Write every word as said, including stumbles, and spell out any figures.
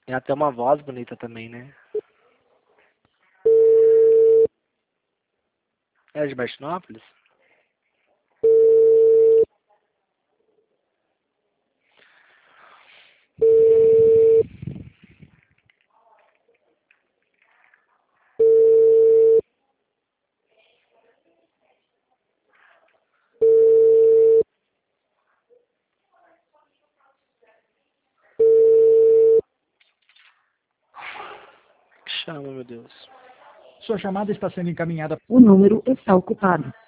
Ela tem uma voz bonita também, né? É de Martinópolis? Chama, meu Deus. Sua chamada está sendo encaminhada. O número está ocupado.